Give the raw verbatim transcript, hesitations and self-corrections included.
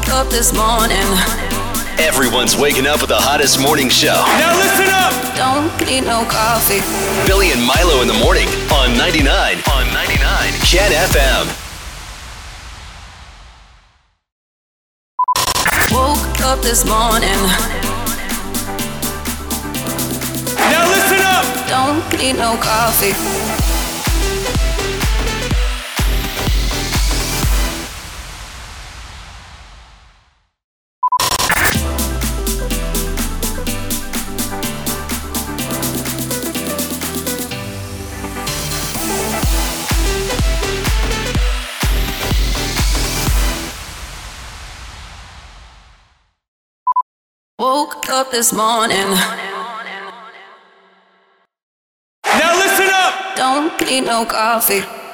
up this morning. Everyone's waking up with the hottest morning show. Now listen up! Don't need no coffee. Billy and Milo in the morning on ninety-nine. On ninety-nine. Cat F M. Woke up this morning. Now listen up! Don't need no coffee. Woke up this morning. Now listen up! Don't need no coffee.